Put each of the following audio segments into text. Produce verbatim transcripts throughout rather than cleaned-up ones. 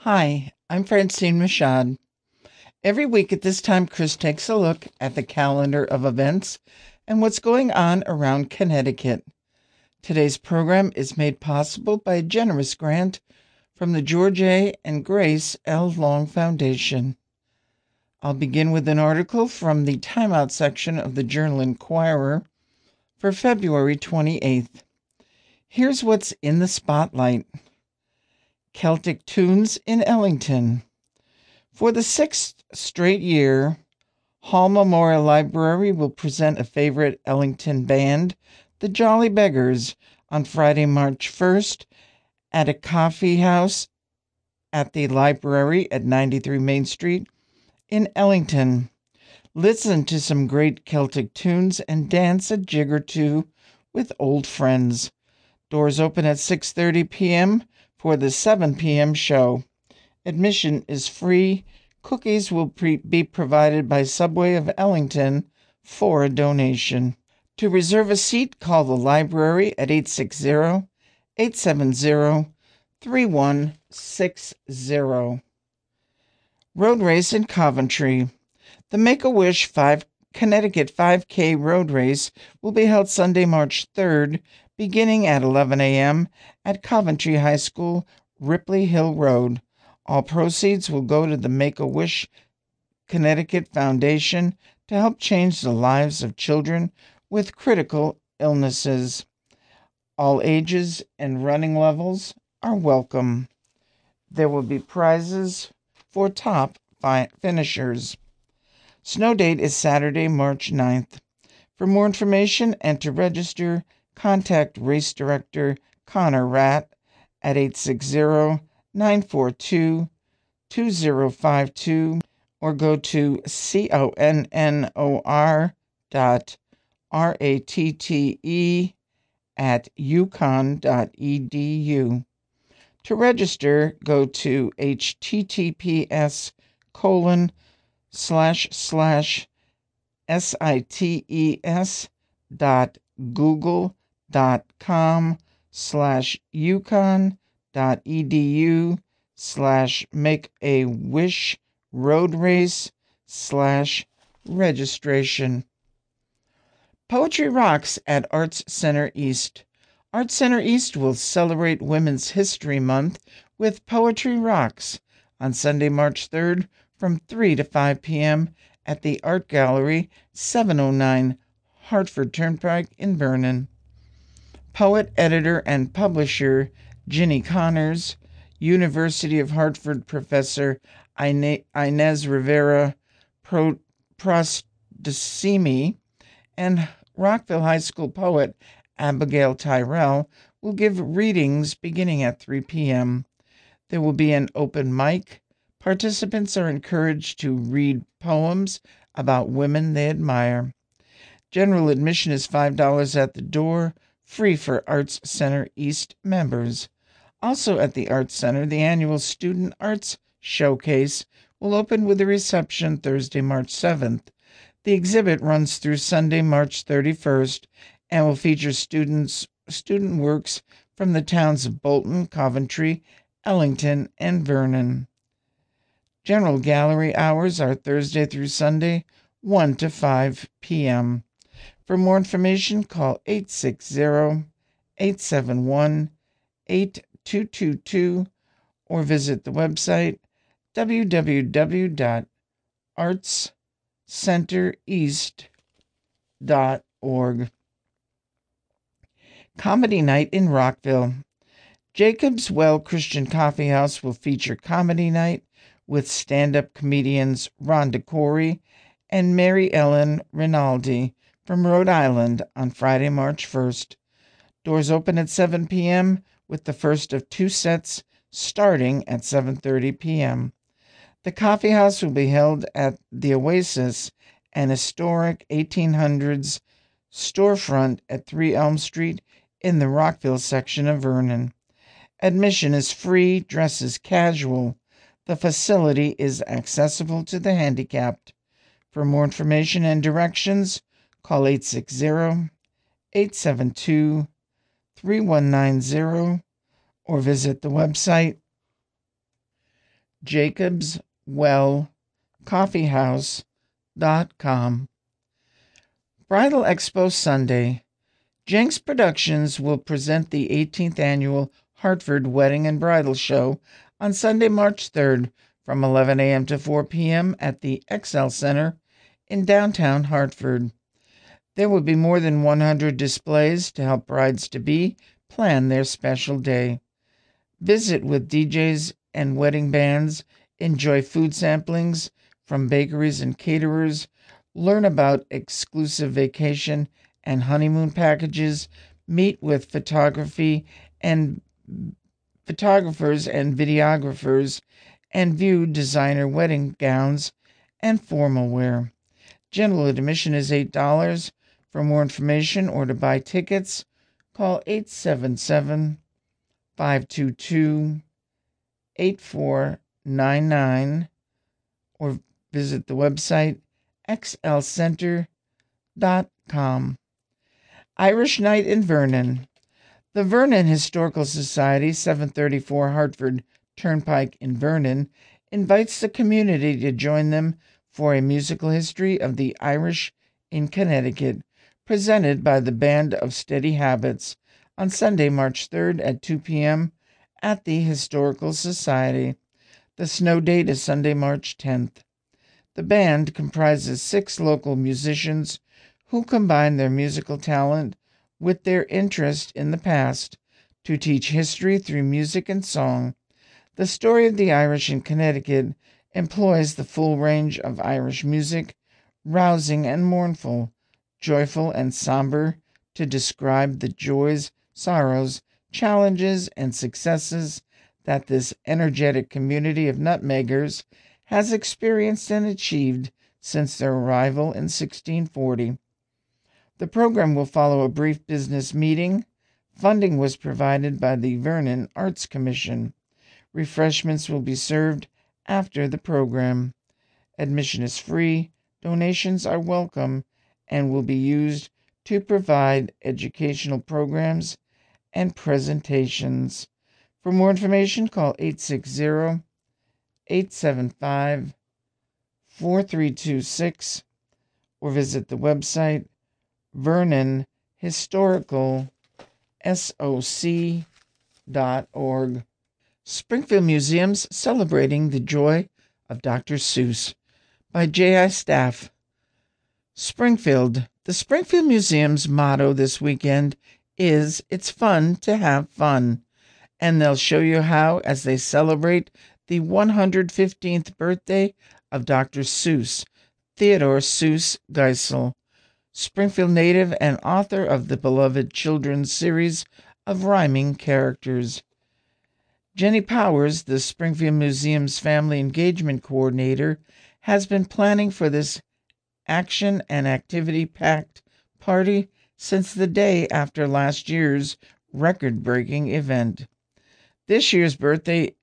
Hi, I'm Francine Michaud. Every week at this time, Chris takes a look at the calendar of events and what's going on around Connecticut. Today's program is made possible by a generous grant from the George A. and Grace L. Long Foundation. I'll begin with an article from the Time Out section of the Journal Inquirer for February twenty-eighth. Here's what's in the spotlight. Celtic Tunes in Ellington. For the sixth straight year, Hall Memorial Library will present a favorite Ellington band, the Jolly Beggars, on Friday, March first at a coffee house at the library at ninety-three Main Street in Ellington. Listen to some great Celtic tunes and dance a jig or two with old friends. Doors open at six thirty p.m. for the seven p.m. show. Admission is free. Cookies will pre- be provided by Subway of Ellington for a donation. To reserve a seat, call the library at eight six zero, eight seven zero, three one six zero. Road race in Coventry. The Make-A-Wish five Connecticut five K road race will be held Sunday, March third, beginning at eleven a.m. at Coventry High School, Ripley Hill Road. All proceeds will go to the Make-A-Wish Connecticut Foundation to help change the lives of children with critical illnesses. All ages and running levels are welcome. There will be prizes for top fi- finishers. Snow date is Saturday, March ninth. For more information and to register, contact Race Director Connor Ratt at eight six zero, nine four two, two zero five two or go to C-O-N-N-O-R dot R-A-T-T-E at UConn dot E D U. To register, go to https colon slash slash sites dot google dot com slash UConn dot edu slash make a wish road race slash registration. Poetry Rocks at Arts Center East. Arts Center East will celebrate Women's History Month with Poetry Rocks on Sunday, March third from three to five p.m. at the Art Gallery, seven oh nine Hartford Turnpike in Vernon. Poet, editor, and publisher Ginny Connors, University of Hartford professor Inez Rivera Prostacimi, and Rockville High School poet Abigail Tyrell will give readings beginning at three p.m. There will be an open mic. Participants are encouraged to read poems about women they admire. General admission is five dollars at the door, free for Arts Center East members. Also at the Arts Center, the annual Student Arts Showcase will open with a reception Thursday, March seventh. The exhibit runs through Sunday, March thirty-first, and will feature students, student works from the towns of Bolton, Coventry, Ellington, and Vernon. General gallery hours are Thursday through Sunday, one to five p.m. For more information, call eight six zero, eight seven one, eight two two two or visit the website w w w dot arts center east dot org. Comedy Night in Rockville. Jacob's Well Christian Coffee House will feature Comedy Night with stand-up comedians Rhonda Corey and Mary Ellen Rinaldi from Rhode Island on Friday, March first. Doors open at seven p.m. with the first of two sets starting at seven thirty p.m. The coffee house will be held at the Oasis, an historic eighteen hundreds storefront at three Elm Street in the Rockville section of Vernon. Admission is free, dress is casual. The facility is accessible to the handicapped. For more information and directions, call eight six zero, eight seven two, three one nine zero or visit the website jacobs well coffee house dot com. Bridal Expo Sunday. Jenks Productions will present the eighteenth Annual Hartford Wedding and Bridal Show on Sunday, March third from eleven a.m. to four p.m. at the X L Center in downtown Hartford. There will be more than one hundred displays to help brides-to-be plan their special day. Visit with D Js and wedding bands, enjoy food samplings from bakeries and caterers, learn about exclusive vacation and honeymoon packages, meet with photography and photographers and videographers, and view designer wedding gowns and formal wear. General admission is eight dollars. For more information or to buy tickets, call eight seven seven, five two two, eight four nine nine or visit the website x l center dot com. Irish Night in Vernon. The Vernon Historical Society, seven thirty-four Hartford Turnpike in Vernon, invites the community to join them for a musical history of the Irish in Connecticut, presented by the Band of Steady Habits on Sunday, March third at two p.m. at the Historical Society. The snow date is Sunday, March tenth. The band comprises six local musicians who combine their musical talent with their interest in the past to teach history through music and song. The story of the Irish in Connecticut employs the full range of Irish music, rousing and mournful, joyful and somber, to describe the joys, sorrows, challenges, and successes that this energetic community of nutmeggers has experienced and achieved since their arrival in sixteen forty. The program will follow a brief business meeting. Funding was provided by the Vernon Arts Commission. Refreshments will be served after the program. Admission is free. Donations are welcome and will be used to provide educational programs and presentations. For more information, call eight six zero, eight seven five, four three two six or visit the website vernon historical soc dot org. Springfield Museums Celebrating the Joy of Doctor Seuss by J I. Staff. Springfield. The Springfield Museum's motto this weekend is, "It's fun to have fun," and they'll show you how as they celebrate the one hundred fifteenth birthday of Doctor Seuss, Theodore Seuss Geisel, Springfield native and author of the beloved children's series of rhyming characters. Jenny Powers, the Springfield Museum's Family Engagement Coordinator, has been planning for this action and activity-packed party since the day after last year's record-breaking event. This year's birthday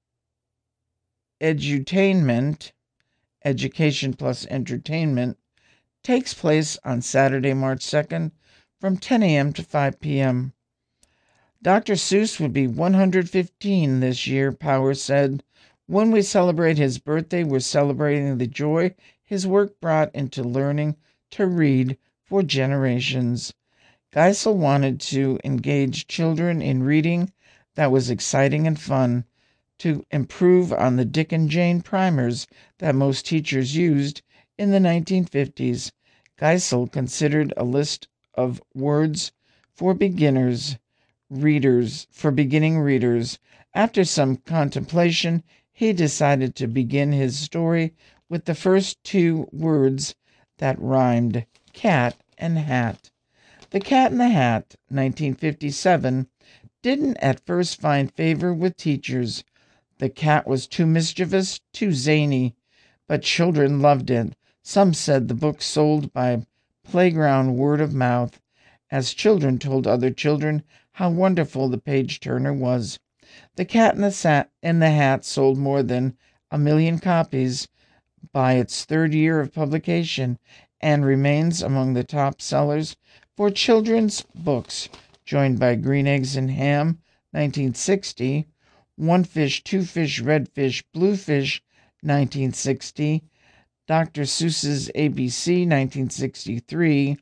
edutainment, education plus entertainment, takes place on Saturday, March second from ten a.m. to five p.m. Doctor Seuss would be one hundred fifteen this year, Powers said. When we celebrate his birthday, we're celebrating the joy his work brought into learning to read for generations. Geisel wanted to engage children in reading that was exciting and fun, to improve on the Dick and Jane primers that most teachers used in the nineteen fifties. Geisel considered a list of words for beginners, readers, for beginning readers. After some contemplation, he decided to begin his story with the first two words that rhymed, cat and hat. The Cat in the Hat, nineteen fifty-seven, didn't at first find favor with teachers. The cat was too mischievous, too zany, but children loved it. Some said the book sold by playground word of mouth, as children told other children how wonderful the page-turner was. The Cat in the, Sa- in the Hat sold more than a million copies by its third year of publication and remains among the top sellers for children's books, joined by Green Eggs and Ham, nineteen sixty, One Fish, Two Fish, Red Fish, Blue Fish, nineteen sixty. Doctor Seuss's A B C, nineteen sixty-three.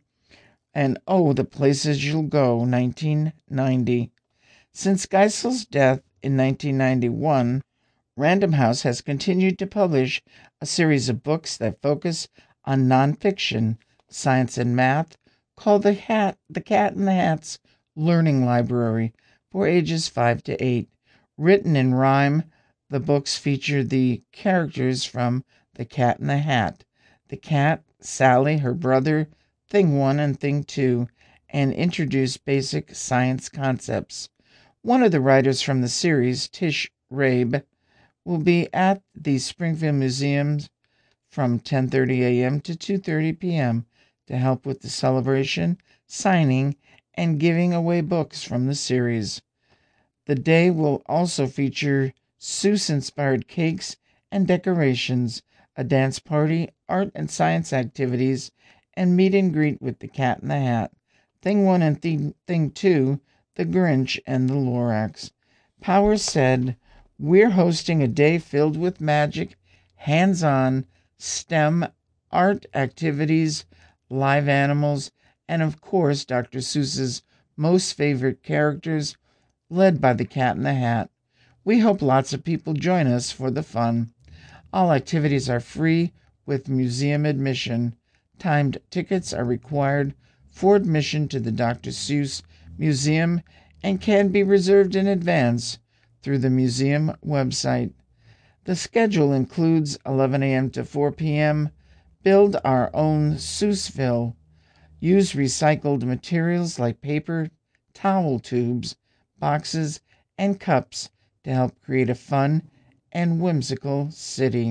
And Oh, the Places You'll Go, nineteen ninety. Since Geisel's death in nineteen ninety-one, Random House has continued to publish a series of books that focus on nonfiction, science, and math called The Hat, The Cat in the Hat's Learning Library for ages five to eight. Written in rhyme, the books feature the characters from The Cat in the Hat, the cat, Sally, her brother, Thing One and Thing Two, and introduce basic science concepts. One of the writers from the series, Tish Rabe, will be at the Springfield Museum from ten thirty a.m. to two thirty p.m. to help with the celebration, signing, and giving away books from the series. The day will also feature Seuss-inspired cakes and decorations, a dance party, art and science activities, and meet and greet with the Cat in the Hat, Thing One and Thing, Thing Two, the Grinch, and the Lorax. Powers said, "We're hosting a day filled with magic, hands-on, STEM, art activities, live animals, and of course Doctor Seuss's most favorite characters, led by the Cat in the Hat. We hope lots of people join us for the fun. All activities are free with museum admission. Timed tickets are required for admission to the Doctor Seuss Museum and can be reserved in advance through the museum website. The schedule includes eleven a.m. to four p.m. Build our own Seussville. Use recycled materials like paper, towel tubes, boxes, and cups to help create a fun and whimsical city.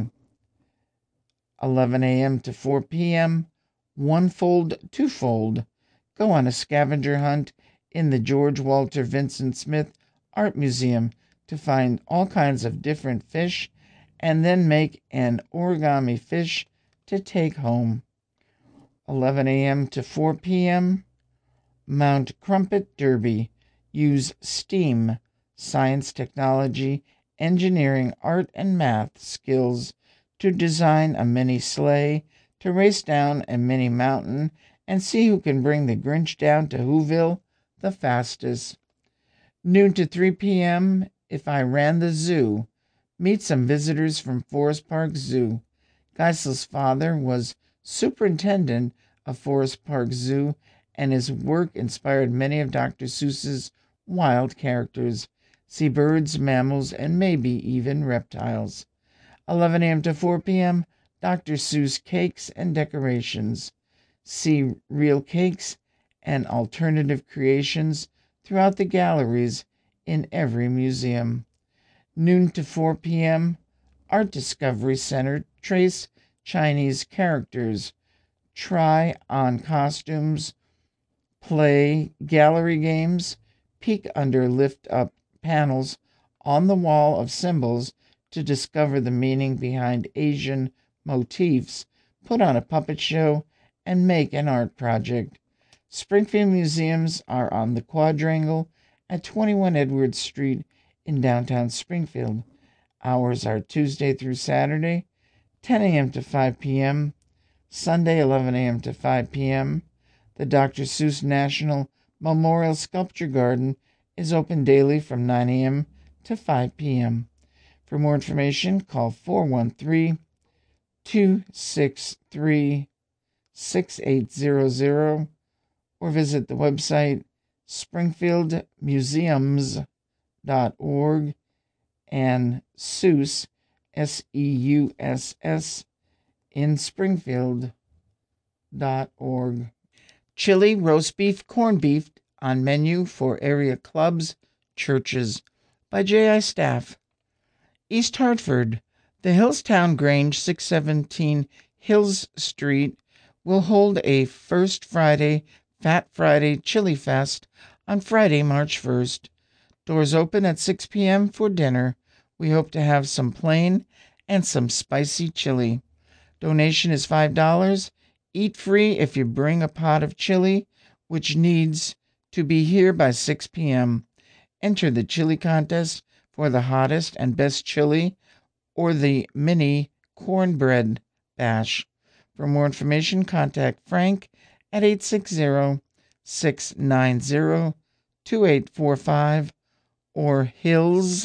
eleven a.m. to four p.m. One fold, two fold. Go on a scavenger hunt in the George Walter Vincent Smith Art Museum to find all kinds of different fish and then make an origami fish to take home. eleven a.m. to four p.m. Mount Crumpet Derby. Use STEAM, science, technology, engineering, art, and math skills to design a mini sleigh, to race down a mini mountain, and see who can bring the Grinch down to Whoville the fastest. Noon to three p.m. If I Ran the Zoo. Meet some visitors from Forest Park Zoo. Geisel's father was superintendent of Forest Park Zoo, and his work inspired many of Doctor Seuss's wild characters. See birds, mammals, and maybe even reptiles. eleven a.m. to four p.m. Doctor Seuss cakes and decorations. See real cakes and alternative creations throughout the galleries in every museum. Noon to four p.m. Art Discovery Center. Trace Chinese characters. Try on costumes. Play gallery games. Peek under lift-up panels on the wall of symbols to discover the meaning behind Asian motifs. Put on a puppet show and make an art project. Springfield museums are on the Quadrangle at twenty-one Edwards Street in downtown Springfield. Hours are Tuesday through Saturday, ten a.m. to five p.m., Sunday, eleven a.m. to five p.m. The Doctor Seuss National Memorial Sculpture Garden is open daily from nine a.m. to five p.m. For more information, call four one three, two six three, six eight zero zero or visit the website springfield museums dot org and Seuss, S E U S S, in Springfield dot org. Chili, roast beef, corned beef on menu for area clubs, churches, by J I Staff. East Hartford, the Hillstown Grange, six seventeen Hills Street, will hold a First Friday, Fat Friday Chili Fest on Friday, March first. Doors open at six p.m. for dinner. We hope to have some plain and some spicy chili. Donation is five dollars. Eat free if you bring a pot of chili, which needs to be here by six p.m. Enter the chili contest for the hottest and best chili or the mini cornbread bash. For more information, contact Frank at eight six zero, six nine zero, two eight four five or Hills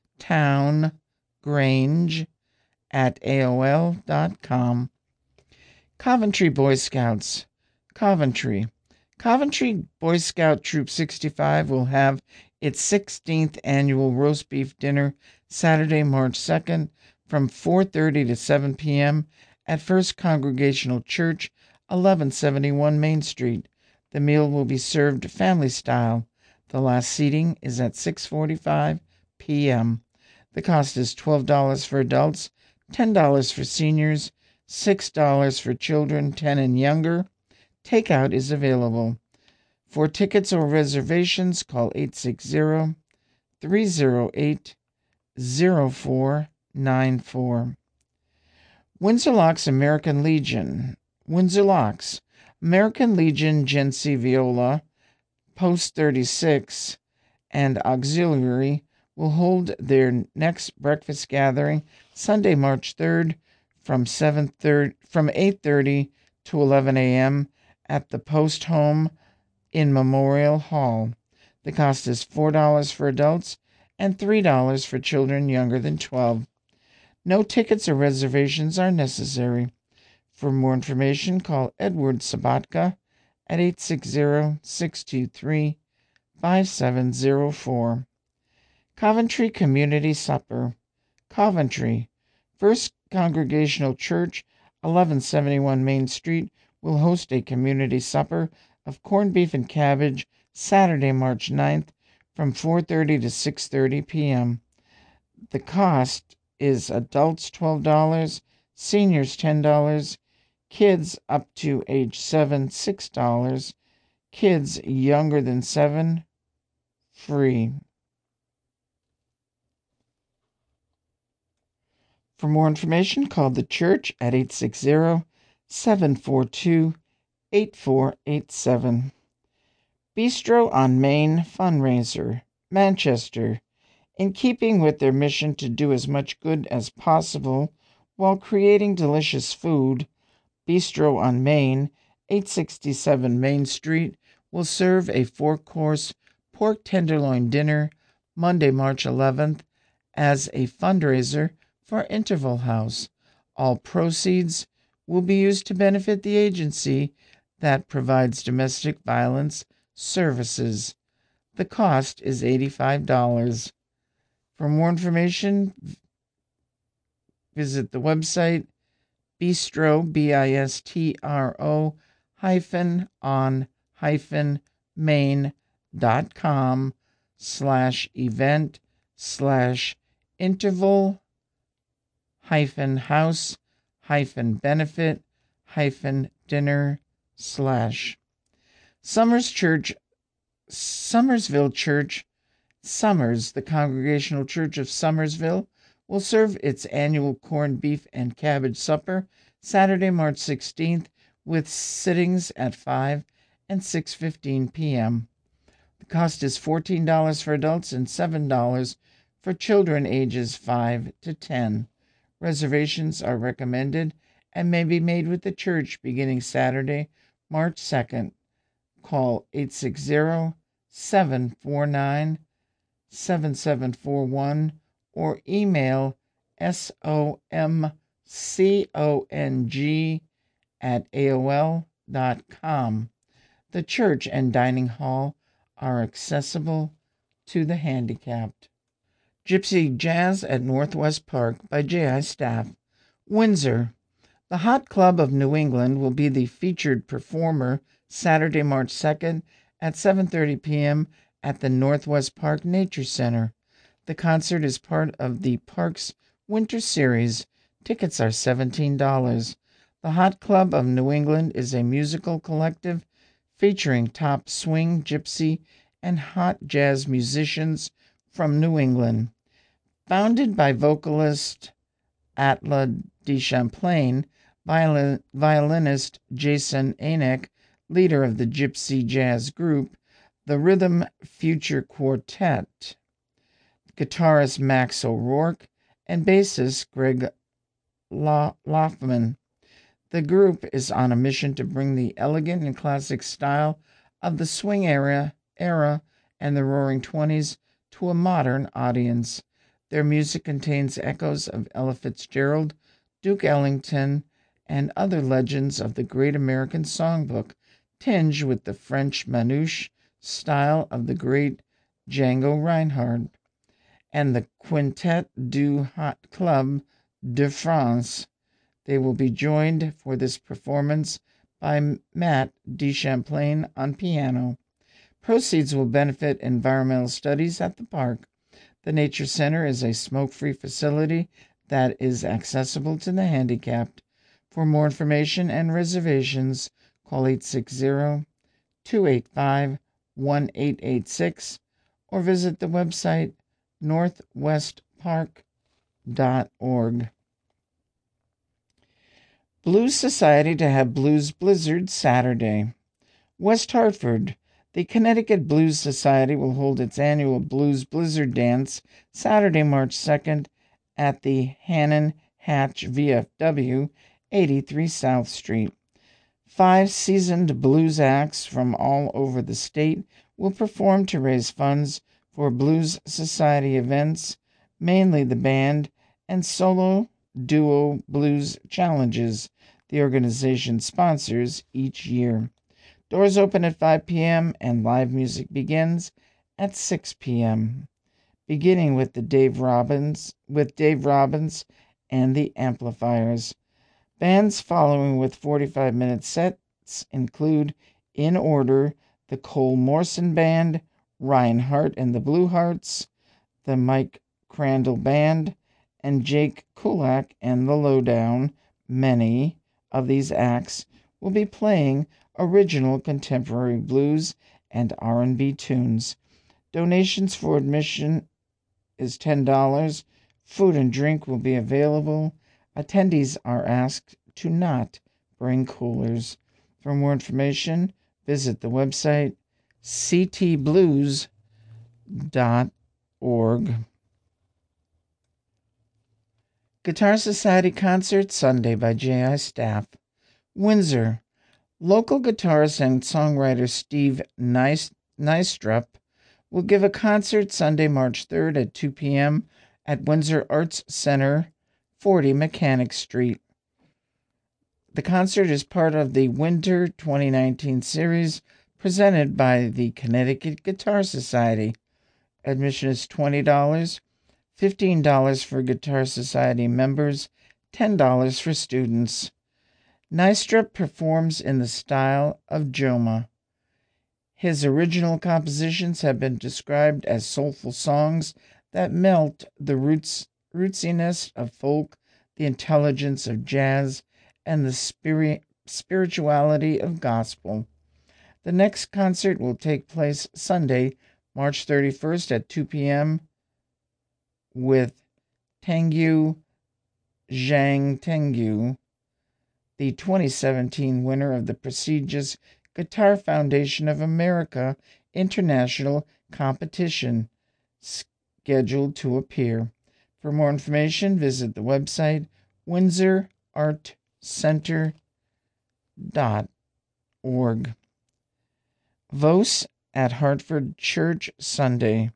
Town Grange at A O L dot com. Coventry Boy Scouts. Coventry. Coventry Boy Scout Troop sixty-five will have its sixteenth annual roast beef dinner Saturday, March second from four thirty to seven p.m. at First Congregational Church, eleven seventy-one Main Street. The meal will be served family style. The last seating is at six forty-five p.m. The cost is twelve dollars for adults, ten dollars for seniors, six dollars for children ten and younger. Takeout is available. For tickets or reservations, call eight six zero, three zero eight, zero four nine four. Windsor Locks American Legion. Windsor Locks American Legion Gency Viola, Post thirty-six, and Auxiliary will hold their next breakfast gathering Sunday, March third from seven thirty from eight thirty to eleven a.m. at the Post Home in Memorial Hall. The cost is four dollars for adults and three dollars for children younger than twelve. No tickets or reservations are necessary. For more information, call Edward Sabatka at eight six zero, six two three, five seven zero four. Coventry Community Supper. Coventry. First Congregational Church, eleven seventy-one Main Street, will host a community supper of corned beef and cabbage Saturday, March ninth from four thirty to six thirty p.m. The cost is adults twelve dollars, seniors ten dollars, kids up to age seven, six dollars, kids younger than seven, free. For more information, call the church at eight six zero, seven four two, eight four eight seven. Bistro on Main Fundraiser, Manchester. In keeping with their mission to do as much good as possible while creating delicious food, Bistro on Main, eight sixty-seven Main Street, will serve a four-course pork tenderloin dinner Monday, March eleventh as a fundraiser for Interval House. All proceeds will be used to benefit the agency that provides domestic violence services. The cost is eighty-five dollars. For more information, visit the website bistro, B I S T R O, hyphen on hyphen main dot com slash event slash interval hyphen house hyphen benefit hyphen dinner slash. Summers Church, Somersville Church, Summers, the Congregational Church of Somersville, will serve its annual corned beef and cabbage supper Saturday, March sixteenth, with sittings at five and six fifteen p.m. The cost is fourteen dollars for adults and seven dollars for children ages five to ten. Reservations are recommended and may be made with the church beginning Saturday, March second. Call eight six zero, seven four nine, seven seven four one or email somcong at A O L dot com. The church and dining hall are accessible to the handicapped. Gypsy Jazz at Northwest Park by J I Staff. Windsor. The Hot Club of New England will be the featured performer Saturday, March second at seven thirty p.m. at the Northwest Park Nature Center. The concert is part of the park's winter series. Tickets are seventeen dollars. The Hot Club of New England is a musical collective featuring top swing, gypsy, and hot jazz musicians from New England. Founded by vocalist Attila de Champlain, violin, violinist Jason Anek, leader of the Gypsy Jazz Group, the Rhythm Future Quartet. guitarist Max O'Rourke, and bassist Greg Loffman. The group is on a mission to bring the elegant and classic style of the swing era, era and the Roaring Twenties to a modern audience. Their music contains echoes of Ella Fitzgerald, Duke Ellington, and other legends of the Great American Songbook, tinged with the French manouche style of the great Django Reinhardt, and the Quintet du Hot Club de France. They will be joined for this performance by Matt de Champlain on piano. Proceeds will benefit environmental studies at the park. The Nature Center is a smoke-free facility that is accessible to the handicapped. For more information and reservations, call eight six zero, two eight five, one eight eight six or visit the website northwest park dot org. Blues Society to have Blues Blizzard Saturday. West Hartford. The Connecticut Blues Society will hold its annual Blues Blizzard Dance Saturday, March second at the Hannon Hatch V F W, eighty-three South Street. Five seasoned blues acts from all over the state will perform to raise funds for Blues Society events, mainly the band and solo duo blues challenges the organization sponsors each year. Doors open at five p.m. and live music begins at six p.m., beginning with the Dave Robbins with Dave Robbins and the Amplifiers. Bands following with forty-five minute sets include, in order, the Cole Morrison Band, Ryan Hart and the Blue Hearts, the Mike Crandall Band, and Jake Kulak and the Lowdown. Many of these acts will be playing original contemporary blues and R and B tunes. Donations for admission is ten dollars. Food and drink will be available. Attendees are asked to not bring coolers. For more information, visit the website c t blues dot org. Guitar Society Concert Sunday by J I Staff. Windsor. Local guitarist and songwriter Steve Nystrup will give a concert Sunday, March third at two p.m. at Windsor Arts Center, forty Mechanic Street. The concert is part of the Winter twenty nineteen series presented by the Connecticut Guitar Society. Admission is twenty dollars, fifteen dollars for Guitar Society members, ten dollars for students. Nystrup performs in the style of Joma. His original compositions have been described as soulful songs that melt the roots, rootsiness of folk, the intelligence of jazz, and the spirit, spirituality of gospel. The next concert will take place Sunday, March thirty-first at two p.m. with Tengu Zhang Tengu, the twenty seventeen winner of the prestigious Guitar Foundation of America International Competition, scheduled to appear. For more information, visit the website windsor art center dot org. Vos at Hartford Church Sunday.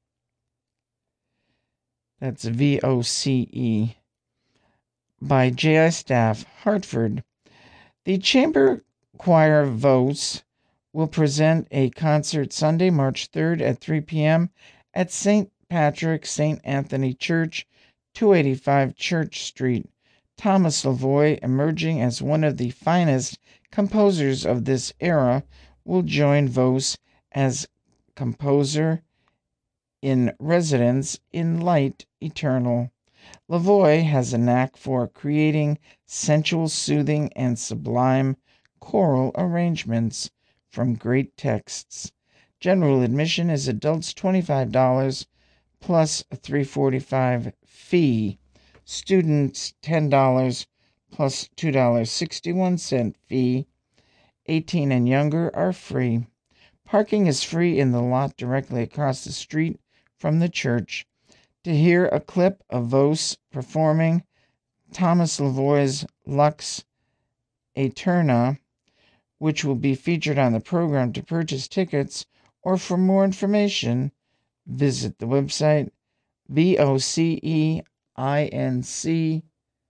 That's V O C E. By J I Staff, Hartford. The Chamber Choir Vos will present a concert Sunday, March third at three p.m. at Saint Patrick Saint Anthony Church, two eighty-five Church Street. Thomas Lavoie, emerging as one of the finest composers of this era, will join Vos as composer in residence in Light Eternal. Lavoie has a knack for creating sensual, soothing, and sublime choral arrangements from great texts. General admission is adults twenty-five dollars plus a three forty-five fee. Students ten dollars plus two dollars and sixty-one cents fee. eighteen and younger are free. Parking is free in the lot directly across the street from the church. to hear a clip of Vos performing Thomas Lavoie's Lux Aeterna, which will be featured on the program, to purchase tickets or for more information, visit the website V O C E I N C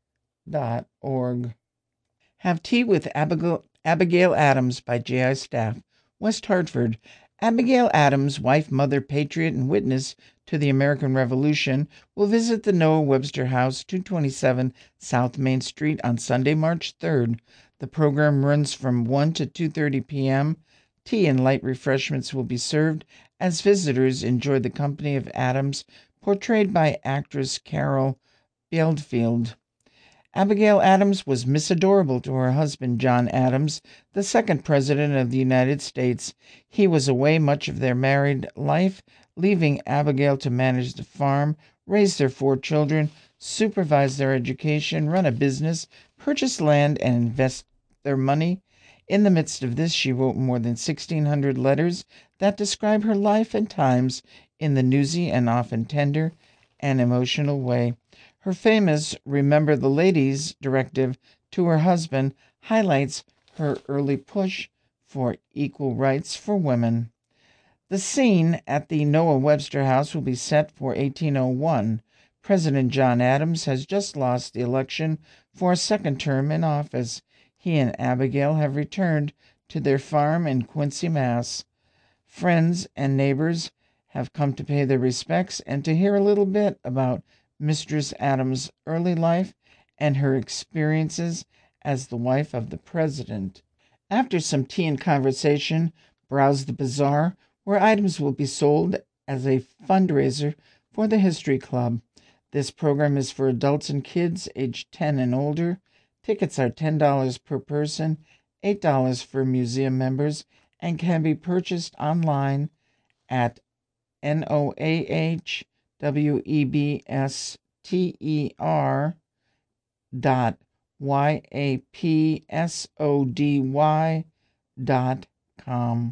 dot org. Have Tea with Abigail, Abigail Adams by J I. Staff, West Hartford. Abigail Adams, wife, mother, patriot, and witness to the American Revolution, will visit the Noah Webster House, two twenty-seven South Main Street, on Sunday, March third. The program runs from one to two thirty p.m. Tea and light refreshments will be served as visitors enjoy the company of Adams, portrayed by actress Carol Bieldfield. Abigail Adams was Miss Adorable to her husband, John Adams, the second President of the United States. He was away much of their married life, leaving Abigail to manage the farm, raise their four children, supervise their education, run a business, purchase land, and invest their money. In the midst of this, she wrote more than sixteen hundred letters that describe her life and times in the newsy and often tender and emotional way. Her famous Remember the Ladies directive to her husband highlights her early push for equal rights for women. The scene at the Noah Webster House will be set for eighteen oh one. President John Adams has just lost the election for a second term in office. He and Abigail have returned to their farm in Quincy, Mass. Friends and neighbors have come to pay their respects and to hear a little bit about Mistress Adams' early life and her experiences as the wife of the president. After some tea and conversation, browse the bazaar, where items will be sold as a fundraiser for the History Club. This program is for adults and kids aged ten and older. Tickets are ten dollars per person, eight dollars for museum members, and can be purchased online at N O A H W E B S T E R dot Y A P S O D Y dot com.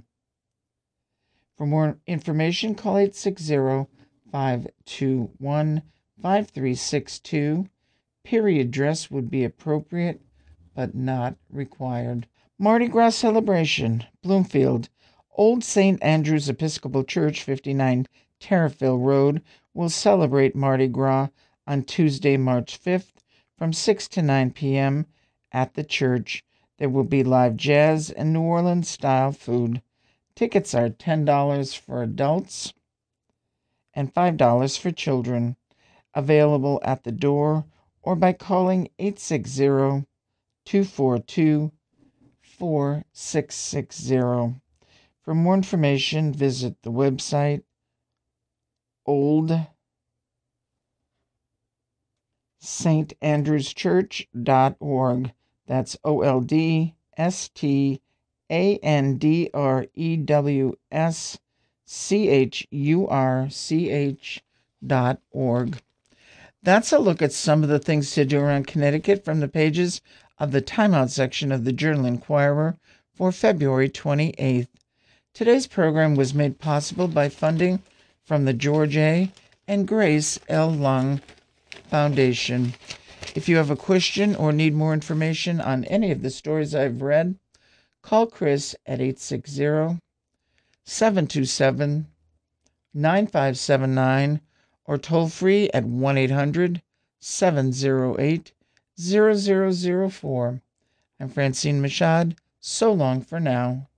For more information, call eight six zero, five two one, five three six two. Period dress would be appropriate, but not required. Mardi Gras celebration, Bloomfield. Old Saint Andrew's Episcopal Church, fifty-nine Terriffill Road, will celebrate Mardi Gras on Tuesday, March fifth, from six to nine p.m. at the church. There will be live jazz and New Orleans-style food. Tickets are ten dollars for adults and five dollars for children. Available at the door or by calling eight six zero, two four two, four six six zero. For more information, visit the website old st andrews church dot org. That's O L D S T A N D R E W S C H U R C H dot org. That's a look at some of the things to do around Connecticut from the pages of the Timeout section of the Journal Inquirer for February twenty-eighth. Today's program was made possible by funding from the George A. and Grace L. Lung Foundation. If you have a question or need more information on any of the stories I've read, call Chris at eight six zero, seven two seven, nine five seven nine or toll free at one eight hundred, seven oh eight, zero zero zero four. I'm Francine Machad. So long for now.